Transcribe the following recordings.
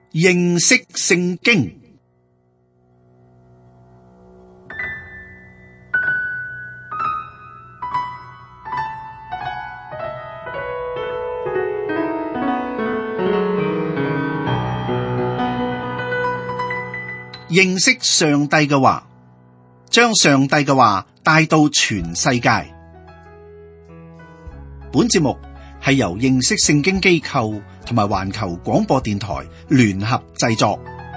認識聖經。認識上帝嘅話，將上帝嘅話帶到全世界。本節目係由認識聖經機構同埋環球廣播電台聯合製作。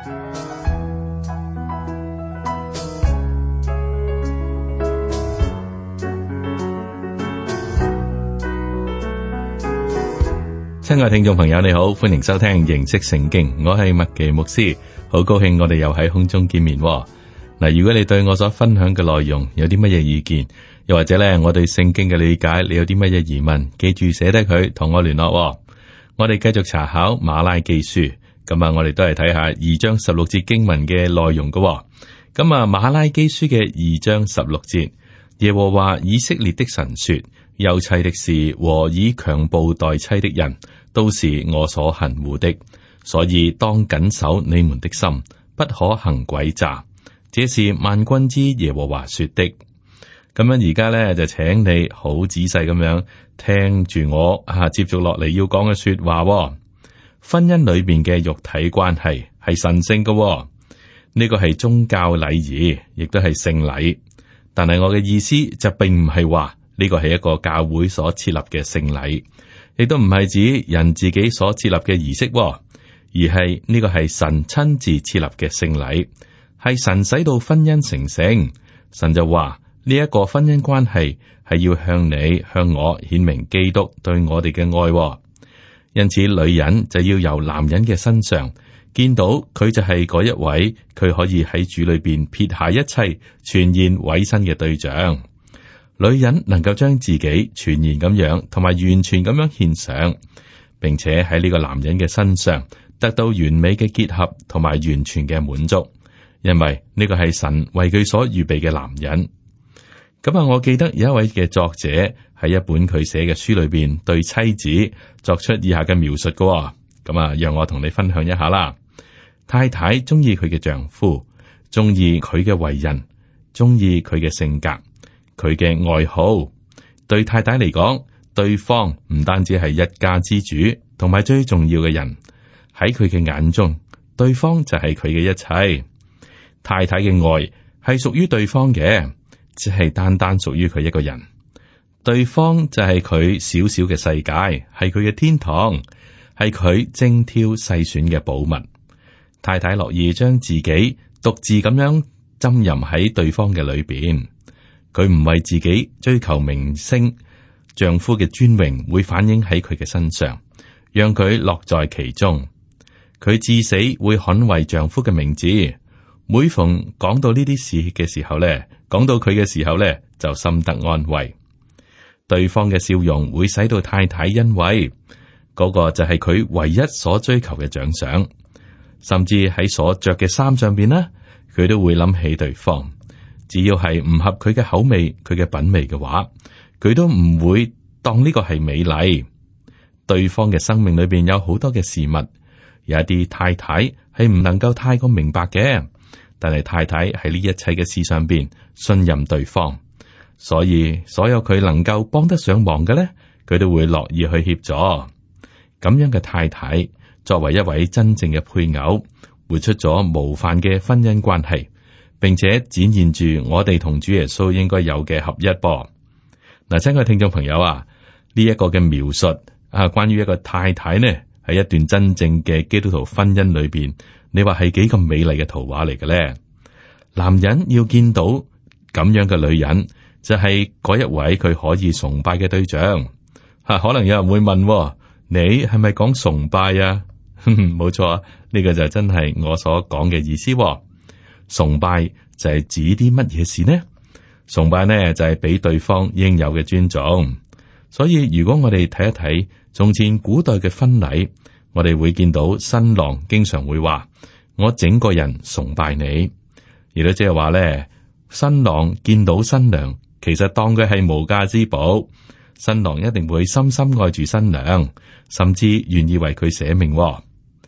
親愛聽眾朋友，你好，歡迎收聽認識聖經，我係麥奇牧師，好高興我哋又喺空中見面。嗱，如果你對我所分享嘅內容有啲乜嘢意見，又或者咧我對聖經嘅理解，你有啲乜嘢疑問，記住寫低佢同我聯絡。我哋繼續查考馬拉基書，咁我哋都係睇下2章16節經文嘅內容嘅。咁馬拉基書嘅2章16節，耶和華以色列的神說：休妻的事和以強暴待妻的人，都是我所恨惡的，所以當謹守你們的心，不可行詭詐。這是萬軍之耶和華說的。咁樣而家咧就請你好仔細咁樣聽住我接續落嚟要講嘅說話。婚姻裏邊嘅肉體關係係神聖嘅，呢個係宗教禮儀，亦都係聖禮。但係我嘅意思就並唔係話呢個係一個教會所設立嘅聖禮，亦都唔係指人自己所設立嘅儀式，而係呢個係神親自設立嘅聖禮，係神使到婚姻成聖。神就話呢一個婚姻關係係要向你向我顯明基督對我哋嘅愛，因此女人就要由男人嘅身上見到佢就係嗰一位，佢可以喺主裏邊撇下一切全然委身嘅對象。女人能夠將自己全然咁樣同埋完全咁樣獻上，並且喺呢個男人嘅身上得到完美嘅結合同埋完全嘅滿足，因為呢個係神為佢所預備嘅男人。咁我記得有一位嘅作者喺一本佢寫嘅書裏邊對妻子作出以下嘅描述嘅。咁讓我同你分享一下啦。太太中意佢嘅丈夫，中意佢嘅為人，中意佢嘅性格，佢嘅愛好。對太太嚟講，對方唔單止係一家之主，同埋最重要嘅人。喺佢嘅眼中，對方就係佢嘅一切。太太嘅愛係屬於對方嘅，只係單單屬於佢一個人。對方就係佢小小嘅世界，係佢嘅天堂，係佢精挑細選嘅寶物。太太樂意將自己獨自咁樣浸淫喺對方嘅裏邊，佢唔為自己追求名聲，丈夫嘅尊榮會反映喺佢嘅身上，讓佢樂在其中。佢至死會捍衛丈夫嘅名字。每逢講到呢啲事嘅時候咧，講到佢嘅時候咧，就心得安慰。對方嘅笑容會使到太太欣慰，嗰個就係佢唯一所追求嘅獎賞。甚至喺所着嘅衫上邊呢，佢都會諗起對方。只要係唔合佢嘅口味、佢嘅品味嘅話，佢都唔會當呢個係美麗。對方嘅生命裏邊有好多嘅事物，有一啲太太係唔能夠太過明白嘅，但係太太喺呢一切嘅事上邊信任對方，所以所有佢能夠幫得上忙嘅咧，佢都會樂意去協助。咁樣嘅太太作為一位真正嘅配偶，活出咗無範嘅婚姻關係，並且展現住我哋同主耶穌應該有嘅合一噃。嗱，親愛聽眾朋友啊，呢一個嘅描述關於一個太太呢，喺一段真正嘅基督徒婚姻裏邊，你話係幾咁美麗嘅圖畫嚟嘅咧？男人要見到咁樣嘅女人，就係嗰一位佢可以崇拜嘅對象。可能有人會問，你係咪講崇拜啊？冇錯，呢個就真係我所講嘅意思。崇拜就係指啲乜嘢事呢？崇拜呢就係俾對方應有嘅尊重。所以如果我哋睇一睇從前古代嘅婚禮，我哋會見到新郎經常會話：我整個人崇拜你。亦都即係話咧，新郎見到新娘，其實當佢係無價之寶。新郎一定會深深愛住新娘，甚至願意為佢捨命。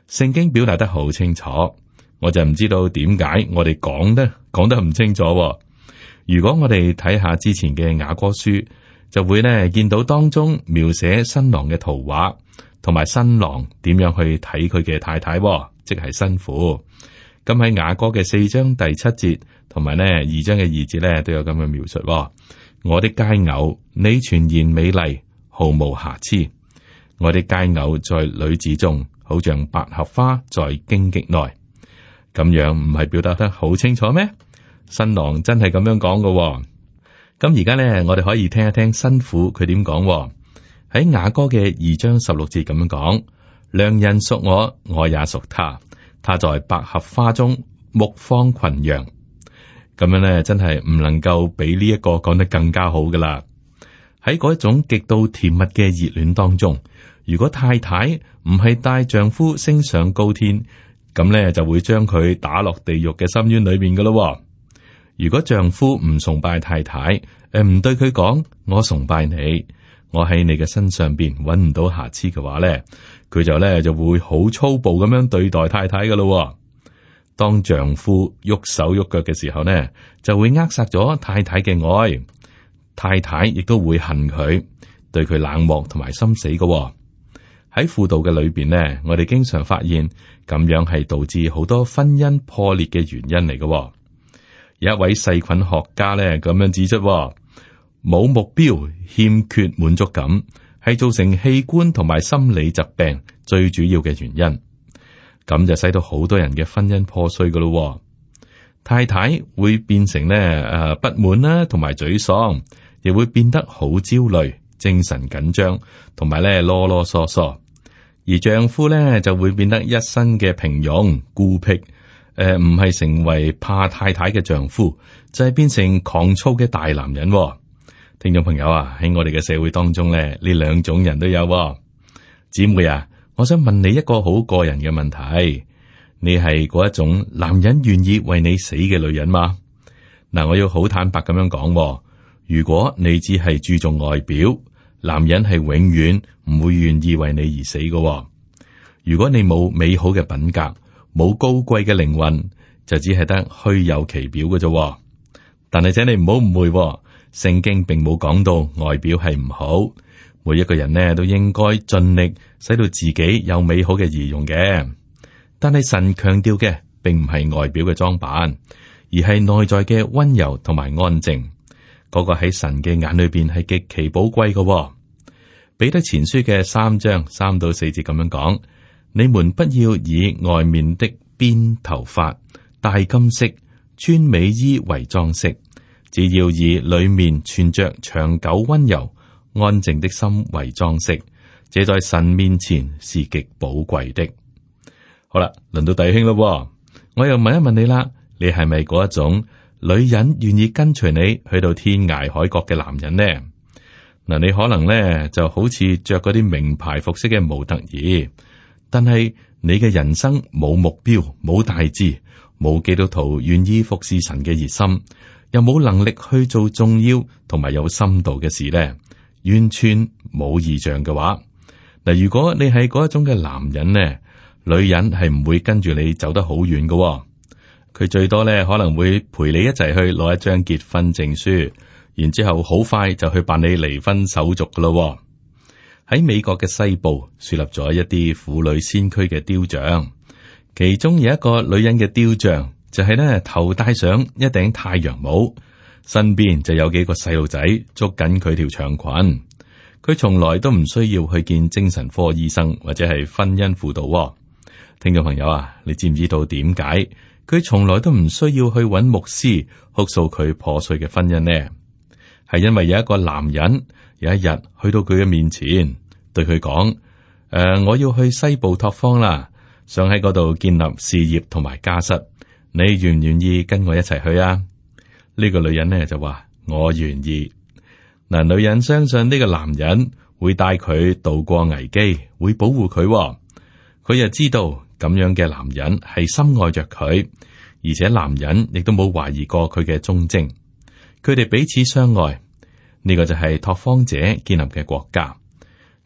聖經表達得好清楚，我就唔知道點解我哋講得唔清楚。如果我哋睇下之前嘅雅歌書，就會呢見到當中描寫新郎嘅圖畫，同埋新郎點樣去睇佢嘅太太，即係新婦。咁喺雅歌嘅4章第7節，同埋呢2章嘅2節呢，都有咁嘅描述。我的佳偶，你全然美麗，毫無瑕疵。我的佳偶在女子中，好像百合花在荊棘內。咁樣唔係表達得好清楚咩？新郎真係咁樣講嘅。咁而家呢，我哋可以聽一聽新婦佢點講。喺雅歌嘅2章16節咁樣講：良人屬我，我也屬他。他在百合花中牧放群羊。咁樣呢，真係唔能夠比呢一個講得更加好噶啦。喺嗰一種極度甜蜜嘅熱戀當中，如果太太唔係帶丈夫升上高天，咁呢就會將佢打落地獄嘅深淵裏面噶咯。如果丈夫唔崇拜太太，唔對佢講我崇拜你，我喺你嘅身上邊揾唔到瑕疵嘅話呢，佢就會好粗暴咁樣對待太太噶咯。當丈夫喐手喐腳嘅時候呢，就會扼殺咗太太嘅愛，太太亦都會恨佢，對佢冷漠同埋心死嘅。喺輔導嘅裏邊呢，我哋經常發現咁樣係導致好多婚姻破裂嘅原因嚟嘅。有一位細菌學家呢咁樣指出，冇目標、欠缺滿足感係造成器官同埋心理疾病最主要嘅原因。咁就使到好多人嘅婚姻破碎噶咯。太太會變成呢不滿啦，同埋沮喪，亦會變得好焦慮、精神緊張，同埋咧囉囉嗦嗦。而丈夫咧就會變得一身嘅平庸、孤僻，唔係成為怕太太嘅丈夫，就係變成狂躁嘅大男人。聽眾朋友啊，喺我哋嘅社會當中咧，呢兩種人都有。姊妹啊，我想問你一個好個人嘅問題：你係嗰一種男人願意為你死嘅女人嗎？嗱，我要好坦白咁樣講，如果你只係注重外表，男人係永遠唔會願意為你而死嘅。如果你冇美好嘅品格，冇高貴嘅靈魂，就只係得虛有其表嘅啫。但係請你唔好誤會，聖經並冇講到外表係唔好。每一個人呢都應該盡力使到自己有美好嘅儀容嘅。但係神強調嘅並唔係外表嘅裝扮，而係內在嘅溫柔同埋安靜。嗰個喺神嘅眼裏邊係極其寶貴嘅。彼得前書嘅3章3到4節咁樣講：你們不要以外面的辮頭髮、戴金飾、穿美衣為裝飾，只要以裏面存着長久溫柔安靜的心為裝飾，這在神面前是極寶貴的。好啦，輪到弟兄咯，我又問一問你啦，你係咪嗰一種女人願意跟隨你去到天涯海角嘅男人呢？嗱，你可能咧就好似着嗰啲名牌服飾嘅模特兒，但係你嘅人生冇目標、冇大志、冇基督徒願意服侍神嘅熱心，又冇能力去做重要同埋有深度嘅事呢，完全冇異象嘅話，嗱，如果你係嗰一種嘅男人呢，女人係唔會跟住你走得好遠嘅，佢最多咧可能會陪你一齊去攞一張結婚證書。然之後好快就去辦理離婚手續噶咯。喺美國嘅西部樹立咗一啲婦女先驅嘅雕像，其中有一個女人嘅雕像就係呢頭戴上一頂太陽帽，身邊就有幾個細路仔捉緊佢條長裙。佢從來都唔需要去見精神科醫生或者係婚姻輔導。聽眾朋友啊，你知唔知道點解佢從來都唔需要去揾牧師哭訴佢破碎嘅婚姻呢？係因為有一個男人有一日去到佢嘅面前，對佢講：我要去西部拓荒啦，想喺嗰度建立事業同埋家室，你願唔願意跟我一齊去啊？呢個女人呢就話：我願意。嗱，女人相信呢個男人會帶佢渡過危機，會保護佢。佢又知道咁樣嘅男人係深愛着佢，而且男人亦都冇懷疑過佢嘅忠貞。佢哋彼此相愛，呢個就係拓荒者建立嘅國家。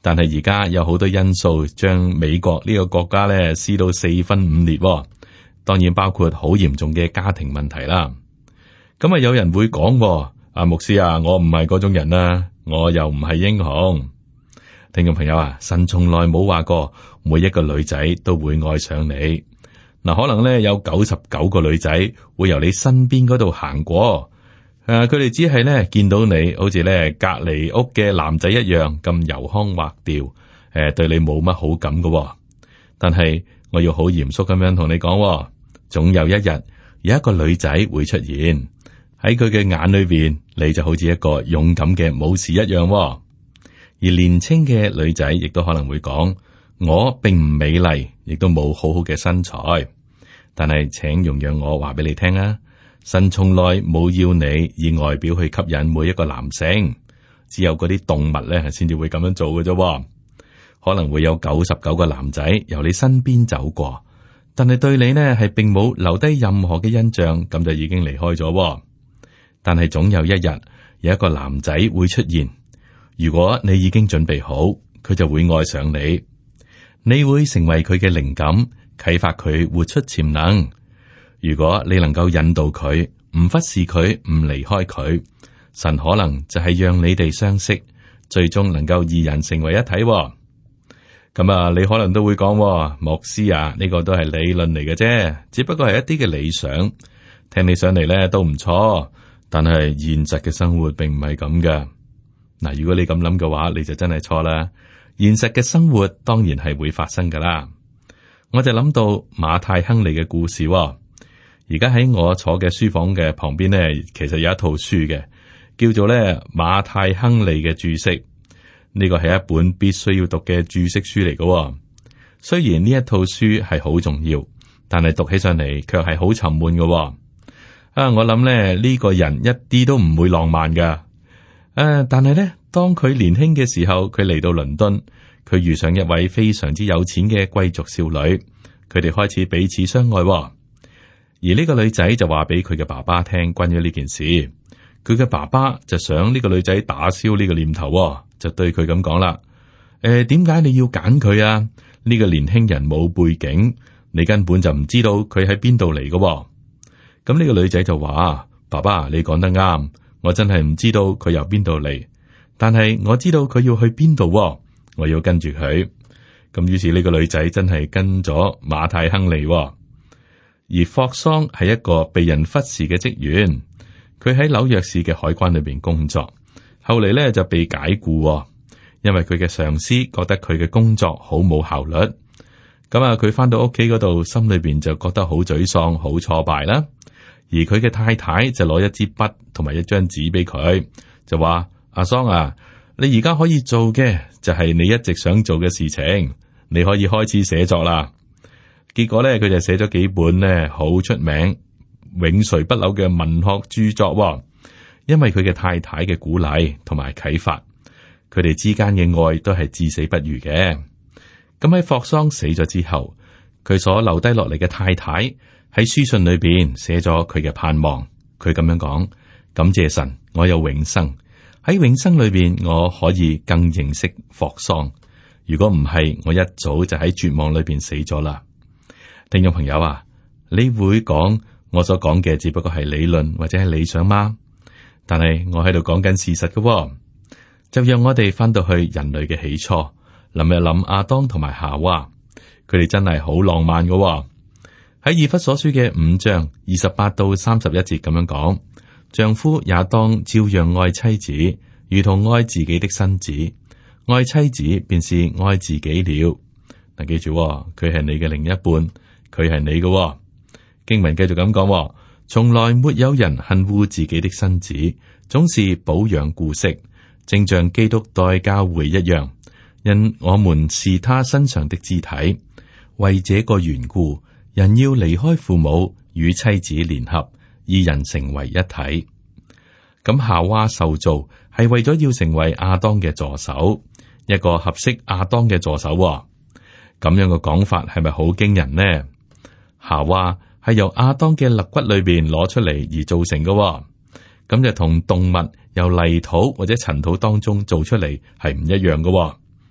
但係而家有好多因素將美國呢個國家咧撕到四分五裂，當然包括好嚴重嘅家庭問題啦。咁啊，有人會講，阿牧師啊，我唔係嗰種人啊，我又唔係英雄。聽眾朋友啊，神從來冇話過每一個女仔都會愛上你。嗱，可能咧有99個女仔會由你身邊嗰度行過，佢哋只係咧見到你好似咧隔籬屋嘅男仔一樣咁油腔滑調，對你冇乜好感噶。但係我要好嚴肅咁樣同你講，總有一日有一個女仔會出現喺佢嘅眼裏邊，你就好似一個勇敢嘅武士一樣。而年輕嘅女仔亦都可能會講，我並唔美麗，亦都冇好好嘅身材，但係請容讓我話俾你聽啊，神從來冇要你以外表去吸引每一個男性，只有嗰啲動物咧先至會咁樣做嘅啫。可能會有99個男仔由你身邊走過，但係對你呢係並冇留低任何嘅印象，咁就已經離開咗。但係總有一日有一個男仔會出現，如果你已經準備好，佢就會愛上你。你會成為佢嘅靈感，啟發佢活出潛能。如果你能夠引導佢，唔忽視佢，唔離開佢，神可能就係讓你哋相識，最終能夠二人成為一體。咁啊，你可能都會講，牧師啊，呢個都係理論嚟嘅啫，只不過係一啲嘅理想，聽起上嚟咧都唔錯，但係現實嘅生活並唔係咁嘅。嗱，如果你咁諗嘅話，你就真係錯啦。現實嘅生活當然係會發生噶啦。我就諗到馬太亨利嘅故事。而家喺我坐嘅書房嘅旁邊呢，其實有一套書嘅，叫做咧馬太亨利嘅注釋。呢個係一本必須要讀嘅注釋書嚟嘅。雖然呢一套書係好重要，但係讀起上嚟卻係好沉悶嘅。我諗咧呢個人一啲都唔會浪漫噶。但係咧，當佢年輕嘅時候，佢嚟到倫敦，佢遇上一位非常之有錢嘅貴族少女，佢哋開始彼此相愛。而呢個女仔就話俾佢嘅爸爸聽關於呢件事，佢嘅爸爸就想呢個女仔打消呢個念頭，就對佢咁講啦：點解你要揀佢啊？呢個年輕人冇背景，你根本就唔知道佢喺邊度嚟嘅。咁呢個女仔就話：爸爸，你講得啱。我真係唔知道佢由邊度嚟，但係我知道佢要去邊度，我要跟住佢。咁於是呢個女仔真係跟咗馬太亨利。而霍桑係一個被人忽視嘅職員，佢喺紐約市嘅海關裏邊工作，後嚟咧就被解僱，因為佢嘅上司覺得佢嘅工作好冇效率。咁啊，佢翻到屋企嗰度，心裏邊就覺得好沮喪、好挫敗啦。而佢嘅太太就攞一支筆同埋一張紙俾佢，就話：阿桑啊，你而家可以做嘅就係你一直想做嘅事情，你可以開始寫作啦。結果咧，佢就寫咗幾本呢好出名、永垂不朽嘅文學著作。因為佢嘅太太嘅鼓勵同埋啟發，佢哋之間嘅愛都係至死不渝嘅。咁喺霍桑死咗之後，佢所留低落嚟嘅太太喺書信裏邊寫咗佢嘅盼望，佢咁樣講：感謝神，我有永生，喺永生裏邊我可以更認識霍桑。如果唔係，我一早就喺絕望裏邊死咗啦。聽眾朋友啊，你會講我所講嘅只不過係理論或者係理想嗎？但係我喺度講緊事實嘅。就讓我哋翻到去人類嘅起初，諗一諗亞當同埋夏娃，佢哋真係好浪漫嘅。喺以弗所書嘅5章28到31節咁樣講，丈夫也當照樣愛妻子，如同愛自己的身子；愛妻子便是愛自己了。嗱，記住，佢係你嘅另一半，佢係你嘅。經文繼續咁講，從來沒有人恨惡自己的身子，總是保養顧惜，正像基督待教會一樣，因我們是他身上的肢體。為這個緣故，人要離開父母，與妻子聯合，二人成為一體。咁夏娃受造係為咗要成為亞當嘅助手，一個合適亞當嘅助手。咁樣嘅講法係咪好驚人呢？夏娃係由亞當嘅肋骨裏邊攞出嚟而造成嘅，咁就同動物由泥土或者塵土當中做出嚟係唔一樣嘅。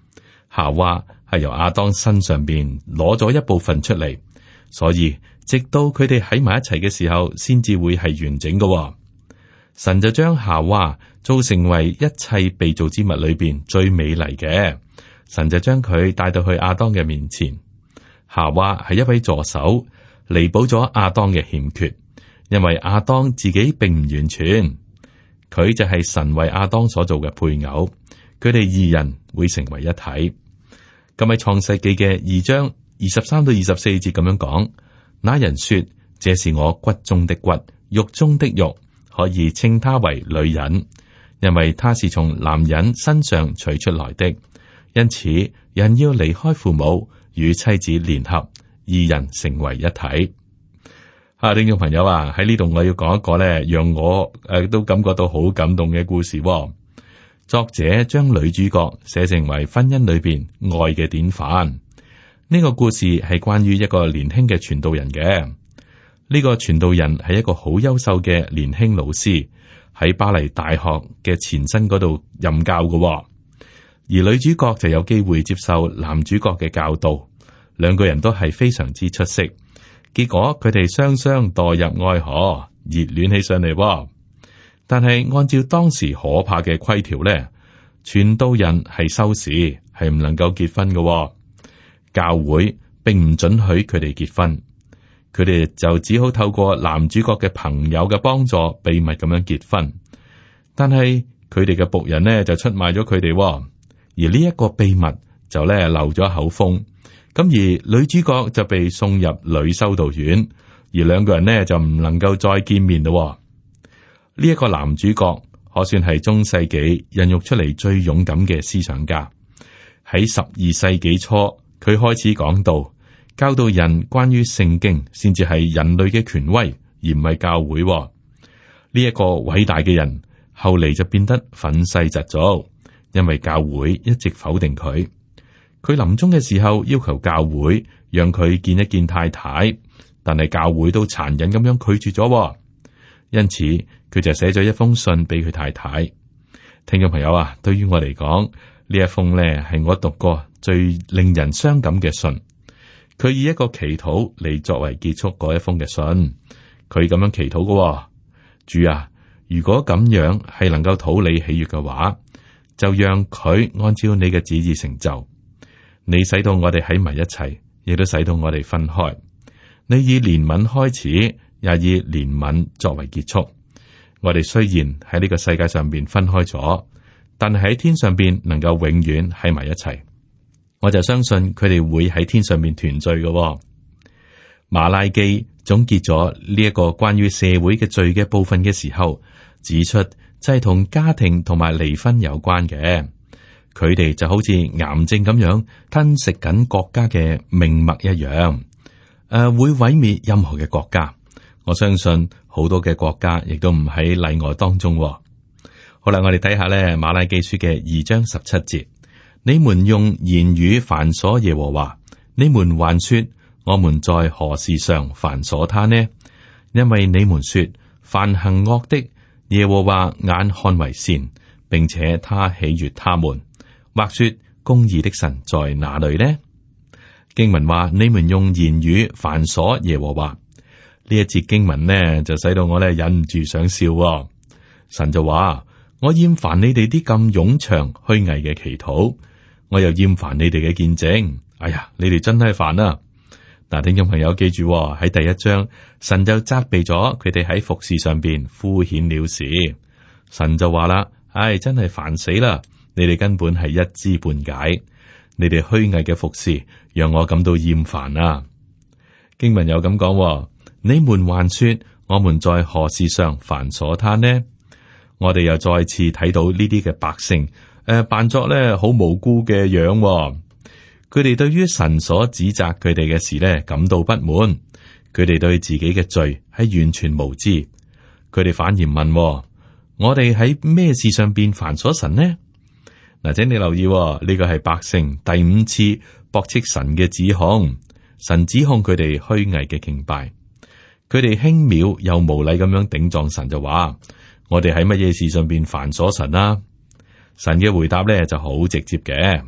夏娃係由亞當身上邊攞咗一部分出嚟，所以直到佢哋喺埋一齊嘅時候，先至會係完整嘅。神就將夏娃造成為一切被造之物裏邊最美麗嘅。神就將佢帶到去亞當嘅面前。夏娃係一位助手，彌補咗亞當嘅欠缺，因為亞當自己並唔完全，佢就係神為亞當所做嘅配偶，佢哋二人會成為一體。咁喺創世記嘅2章23到24節咁樣講，那人說：這是我骨中的骨，肉中的肉，可以稱他為女人，因為他是從男人身上取出來的。因此，人要離開父母，與妻子聯合，二人成為一體。聽眾朋友啊，喺呢度我要講一個咧，讓我都感覺到好感動嘅故事。作者將女主角寫成為婚姻裏邊愛嘅典範。呢個故事係關於一個年輕嘅傳道人嘅。呢個傳道人係一個好優秀嘅年輕老師，喺巴黎大學嘅前身嗰度任教嘅。而女主角就有機會接受男主角嘅教導，兩個人都係非常之出色。結果佢哋雙雙墮入愛河，熱戀起上嚟。但係按照當時可怕嘅規條咧，傳道人係修士，係唔能夠結婚嘅。教會並唔准許佢哋結婚，佢哋就只好透過男主角嘅朋友嘅幫助，秘密咁樣結婚。但係佢哋嘅僕人呢，就出賣咗佢哋。而呢一個秘密就咧漏咗口風，咁而女主角就被送入女修道院，而兩個人呢就唔能夠再見面咯。呢一個男主角可算係中世紀孕育出嚟最勇敢嘅思想家。喺12世紀初，佢開始講道，教導人關於聖經，先至係人類嘅權威，而唔係教會。呢一個偉大嘅人，後嚟就變得憤世嫉俗。因為教會一直否定佢，佢臨終嘅時候要求教會讓佢見一見太太，但係教會都殘忍咁樣拒絕咗，因此佢就寫咗一封信俾佢太太。聽眾朋友啊，對於我嚟講，呢一封呢係我讀過最令人傷感嘅信。佢以一個祈禱嚟作為結束嗰一封嘅信，佢咁樣祈禱嘅：主啊，如果咁樣係能夠討你喜悅嘅話，就讓佢按照你嘅旨意成就。你使到我哋喺埋一齊，亦都使到我哋分開。你以憐憫開始，也以憐憫作為結束。我哋雖然喺呢個世界上邊分開咗，但係喺天上邊能夠永遠喺埋一齊。我就相信佢哋會喺天上邊團聚嘅。馬拉基總結咗呢一個關於社會嘅罪嘅部分嘅時候，指出，就係同家庭同埋離婚有關嘅，佢哋就好似癌症咁樣吞食緊國家嘅命脈一樣，會毀滅任何嘅國家。我相信好多嘅國家亦都唔喺例外當中。好啦，我哋睇下咧馬拉基書嘅2章17節，你們用言語煩瑣耶和華，你們還說我們在何事上煩瑣他呢？因為你們說凡行惡的，耶和華眼看為善，並且他喜悅他們。或說公義的神在哪裏呢？經文話你們用言語煩瑣耶和華，呢一節經文呢就使到我咧忍唔住想笑。神就話：我厭煩你哋啲咁冗長虛偽嘅祈禱，我又厭煩你哋嘅見證。哎呀，你哋真係煩啊！嗱，聽眾朋友記住喺第1章，神就責備咗佢哋喺服侍上邊敷衍了事。神就話啦：唉，真係煩死啦！你哋根本係一知半解，你哋虛偽嘅服侍讓我感到厭煩啊！經文又咁講：你們還說我們在何事上煩瑣他呢？我哋又再次睇到呢啲嘅百姓，扮作咧好無辜嘅樣。佢哋對於神所指責佢哋嘅事咧感到不滿，佢哋對自己嘅罪係完全無知，佢哋反而問：我哋喺咩事上邊煩瑣神呢？嗱，請你留意呢個係百姓第5次駁斥神嘅指控，神指控佢哋虛偽嘅敬拜，佢哋輕蔑又無禮咁樣頂撞神，就話：我哋喺乜嘢事上邊煩瑣神啊？神嘅回答咧就好直接嘅。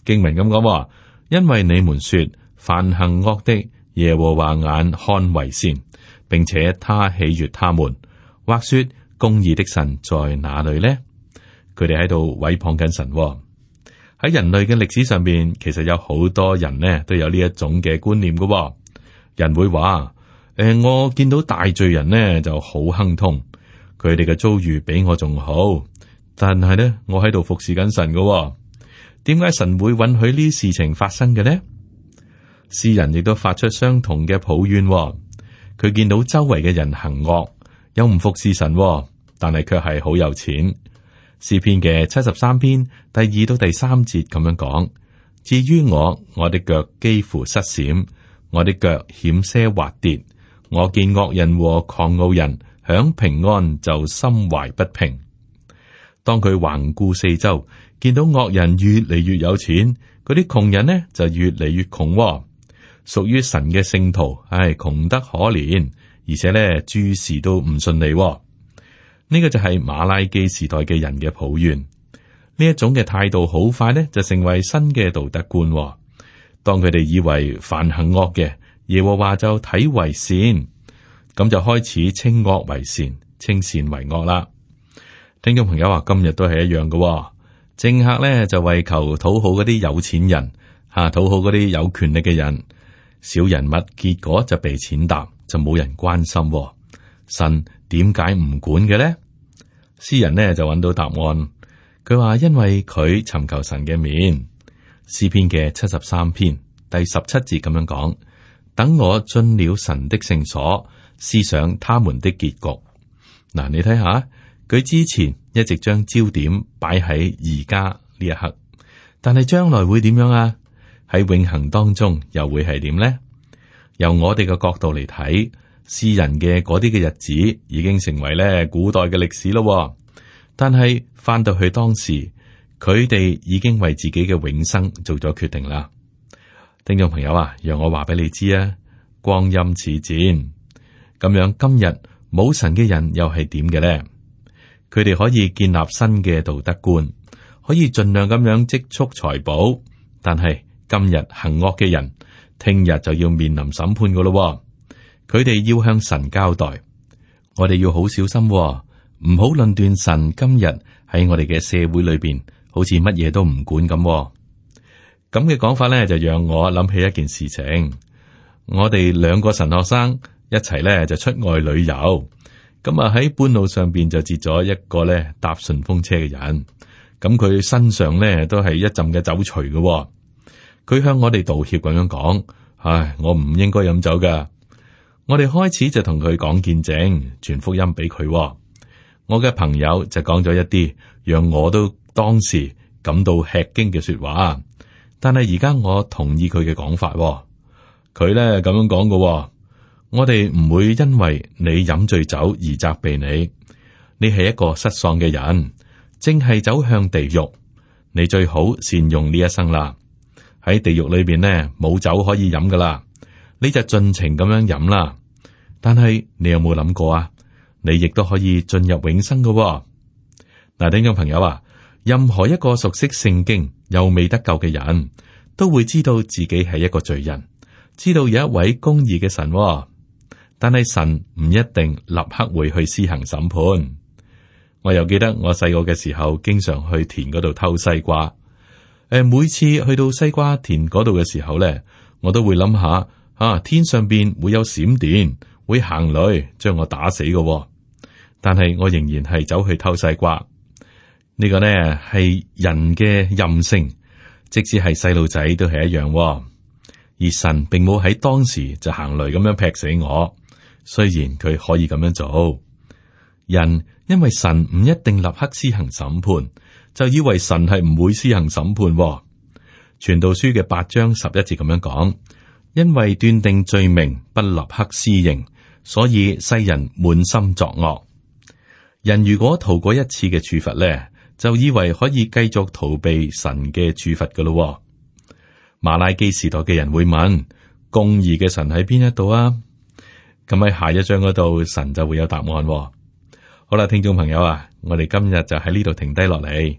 經文咁講，因為你們說凡行惡的，耶和華眼看為善，並且他喜悅他們，或說公義的神在哪裏呢？佢哋喺度毀謗緊神。喺人類嘅歷史上邊，其實有好多人呢都有呢一種嘅觀念嘅。人會話：我見到大罪人呢就好亨通，佢哋嘅遭遇比我仲好，但係呢，我喺度服侍緊神嘅。點解神會允許呢啲事情發生嘅呢？詩人亦都發出相同嘅抱怨。佢見到周圍嘅人行惡，又唔服侍神，但係卻係好有錢。詩篇嘅73篇第2到第3節咁樣講：至於我的腳幾乎失閃，我的腳險些滑跌。我見惡人和狂傲人享平安，就心懷不平。當佢環顧四周，見到惡人越嚟越有錢，嗰啲窮人呢就越嚟越窮。屬於神嘅聖徒，窮得可憐，而且呢諸事都唔順利。呢個就係馬拉基時代嘅人嘅抱怨。呢一種嘅態度好快呢就成為新嘅道德觀。當佢哋以為凡行惡嘅，耶和華就睇為善，咁就開始稱惡為善，稱善為惡啦。聽眾朋友話，今日都係一樣嘅。政客呢就為求討好嗰啲有錢人，討好嗰啲有權力嘅人，小人物結果就被踐踏，就冇人關心。神點解唔管嘅呢？詩人呢就揾到答案，佢話因為佢尋求神嘅面。詩篇嘅73篇第17節咁樣講：等我進了神的聖所，思想他們的結局。嗱，你睇下，佢之前一直將焦點擺喺而家呢一刻，但係將來會點樣啊？喺永恆當中又會係點呢？由我哋嘅角度嚟睇，詩人嘅嗰啲嘅日子已經成為咧古代嘅歷史咯。但係翻到去當時，佢哋已經為自己嘅永生做咗決定啦。聽眾朋友啊，讓我話俾你知啊，光陰似箭，咁樣今日冇神嘅人又係點嘅咧？佢哋可以建立新嘅道德觀，可以盡量咁樣積蓄財寶，但係今日行惡嘅人，聽日就要面臨審判噶咯。佢哋要向神交代，我哋要好小心，唔好論斷神今日喺我哋嘅社會裏邊，好似乜嘢都唔管咁。咁嘅講法咧，就讓我諗起一件事情。我哋兩個神學生一齊咧就出外旅遊，咁啊喺半路上邊就截咗一個咧搭順風車嘅人，咁佢身上咧都係一陣嘅酒除嘅。佢向我哋道歉咁樣講：唉，我唔應該飲酒噶。我哋開始就同佢講見證，傳福音俾佢。我嘅朋友就講咗一啲讓我都當時感到吃驚嘅說話，但係而家我同意佢嘅講法。佢咧咁樣講嘅：我哋唔會因為你飲醉酒而責備你，你係一個失喪嘅人，正係走向地獄。你最好善用呢一生啦。喺地獄裏邊呢，冇酒可以飲噶啦，你就盡情咁樣飲啦。但係你有冇諗過啊？你亦都可以進入永生噶。嗱，聽眾朋友啊，任何一個熟悉聖經又未得救嘅人都會知道自己係一個罪人，知道有一位公義嘅神。但係神唔一定立刻會去施行審判。我又記得我細個嘅時候，經常去田嗰度偷西瓜。每次去到西瓜田嗰度嘅時候咧，我都會諗下，天上邊會有閃電，會行雷將我打死嘅。但係我仍然係走去偷西瓜。呢個呢係人嘅任性，即使係細路仔都係一樣。而神並冇喺當時就行雷咁樣劈死我，雖然佢可以咁樣做。人因為神唔一定立刻施行審判，就以為神係唔會施行審判。傳道書嘅8章11節咁樣講：因為斷定罪名不立刻施刑，所以世人滿心作惡。人如果逃過一次嘅處罰咧，就以為可以繼續逃避神嘅處罰噶咯。馬拉基時代嘅人會問：公義嘅神喺邊一度啊？咁喺下一章嗰度，神就會有答案。好啦，聽眾朋友啊，我哋今日就喺呢度停低落嚟。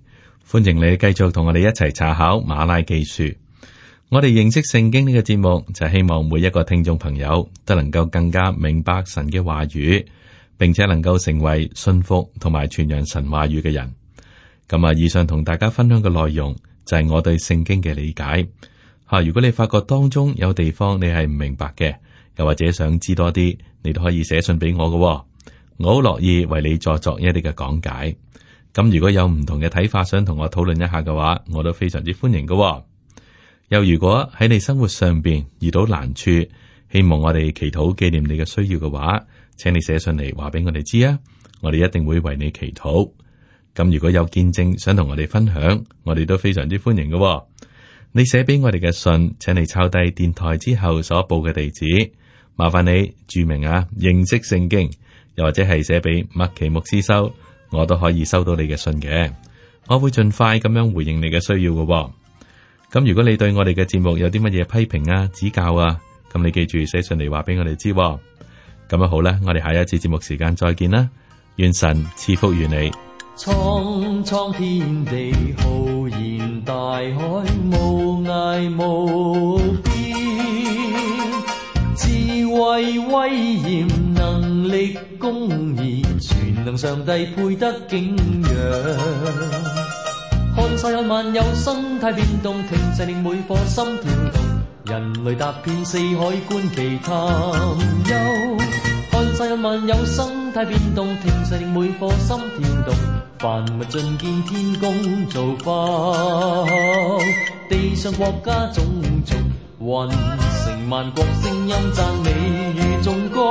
歡迎你繼續同我哋一齊查考馬拉基書。我哋認識聖經呢個節目就係希望每一個聽眾朋友都能夠更加明白神嘅話語，並且能夠成為信服同埋傳揚神話語嘅人。咁以上同大家分享嘅內容就係我對聖經嘅理解。如果你發覺當中有地方你係唔明白嘅，又或者想知多啲，你都可以寫信俾我嘅。我好樂意為你作一啲嘅講解。咁如果有唔同嘅睇法，想同我討論一下嘅話，我都非常之歡迎嘅。又如果喺你生活上邊遇到難處，希望我哋祈禱紀念你嘅需要嘅話，請你寫信嚟話俾我哋知啊，我哋一定會為你祈禱。咁如果有見證想同我哋分享，我哋都非常之歡迎嘅。你寫俾我哋嘅信，請你抄低電台之後所報嘅地址，麻煩你注明認識聖經，又或者係寫俾麥奇牧師收。我都可以收到你嘅信嘅，我會盡快咁樣回應你嘅需要嘅。咁如果你對我哋嘅節目有啲乜嘢批評指教咁你記住寫信嚟話俾我哋知。咁好啦，我哋下一次節目時間再見啦，願神賜福於你。 蒼蒼天地浩然大海，無涯無邊，智慧威嚴能力公義，全能上帝配得敬仰。看世間萬有生態變動，停滯令每顆心跳動，人類踏遍四海觀其探幽。看世間萬有生態變動，停滯令每顆心跳動，凡物盡見天公造化，地上國家種族，雲城萬國聲音讚美與頌歌。